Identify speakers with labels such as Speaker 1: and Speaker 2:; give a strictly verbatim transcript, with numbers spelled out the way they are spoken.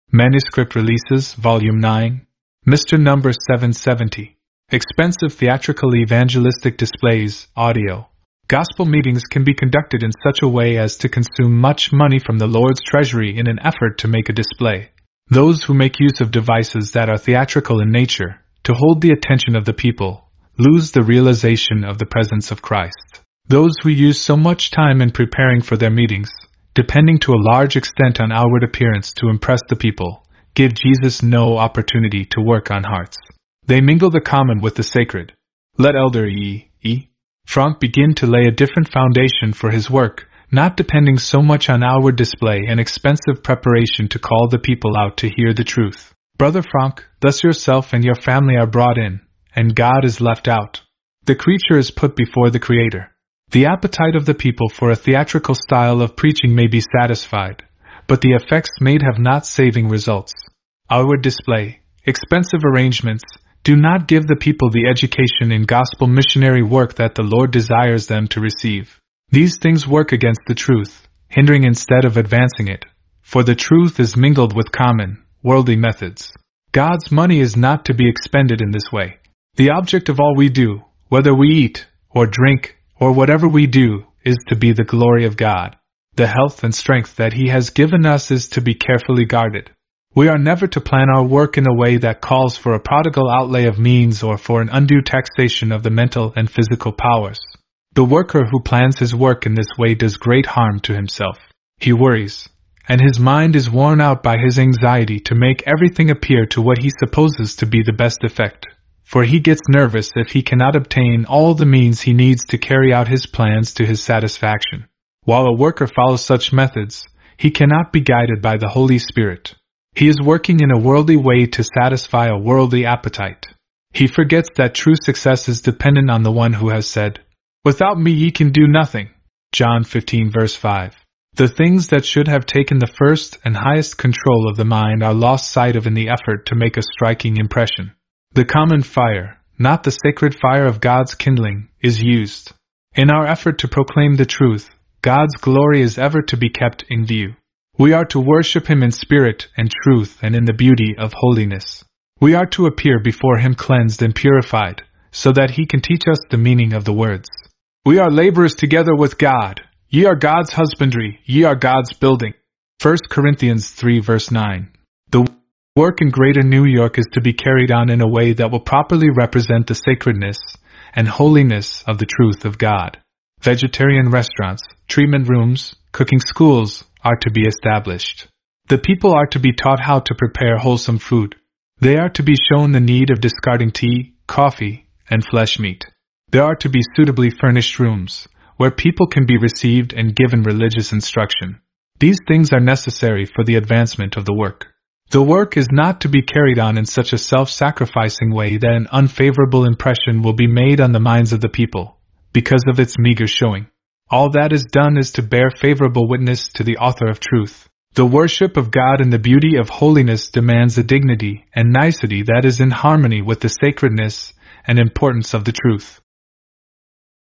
Speaker 1: Manuscript Releases, Volume nine. Mister Number seven seventy. Expensive theatrical evangelistic displays, audio. Gospel meetings can be conducted in such a way as to consume much money from the Lord's treasury in an effort to make a display. Those who make use of devices that are theatrical in nature, to hold the attention of the people, lose the realization of the presence of Christ. Those who use so much time in preparing for their meetings, depending to a large extent on outward appearance to impress the people, give Jesus no opportunity to work on hearts. They mingle the common with the sacred. Let Elder E. E. Frank begin to lay a different foundation for his work, not depending so much on outward display and expensive preparation to call the people out to hear the truth. Brother Frank, thus yourself and your family are brought in, and God is left out. The creature is put before the Creator. The appetite of the people for a theatrical style of preaching may be satisfied, but the effects made have not saving results. Outward display, expensive arrangements, do not give the people the education in gospel missionary work that the Lord desires them to receive. These things work against the truth, hindering instead of advancing it, for the truth is mingled with common, worldly methods. God's money is not to be expended in this way. The object of all we do, whether we eat, or drink, or whatever we do, is to be the glory of God. The health and strength that He has given us is to be carefully guarded. We are never to plan our work in a way that calls for a prodigal outlay of means or for an undue taxation of the mental and physical powers. The worker who plans his work in this way does great harm to himself. He worries, and his mind is worn out by his anxiety to make everything appear to what he supposes to be the best effect, for he gets nervous if he cannot obtain all the means he needs to carry out his plans to his satisfaction. While a worker follows such methods, he cannot be guided by the Holy Spirit. He is working in a worldly way to satisfy a worldly appetite. He forgets that true success is dependent on the one who has said, "Without me ye can do nothing." John fifteen verse five. The things that should have taken the first and highest control of the mind are lost sight of in the effort to make a striking impression. The common fire, not the sacred fire of God's kindling, is used. In our effort to proclaim the truth, God's glory is ever to be kept in view. We are to worship Him in spirit and truth and in the beauty of holiness. We are to appear before Him cleansed and purified, so that He can teach us the meaning of the words. We are laborers together with God. Ye are God's husbandry, ye are God's building. First Corinthians three verse nine. The work in Greater New York is to be carried on in a way that will properly represent the sacredness and holiness of the truth of God. Vegetarian restaurants, treatment rooms, cooking schools are to be established. The people are to be taught how to prepare wholesome food. They are to be shown the need of discarding tea, coffee, and flesh meat. There are to be suitably furnished rooms, where people can be received and given religious instruction. These things are necessary for the advancement of the work. The work is not to be carried on in such a self-sacrificing way that an unfavorable impression will be made on the minds of the people, because of its meager showing. All that is done is to bear favorable witness to the author of truth. The worship of God in the beauty of holiness demands a dignity and nicety that is in harmony with the sacredness and importance of the truth.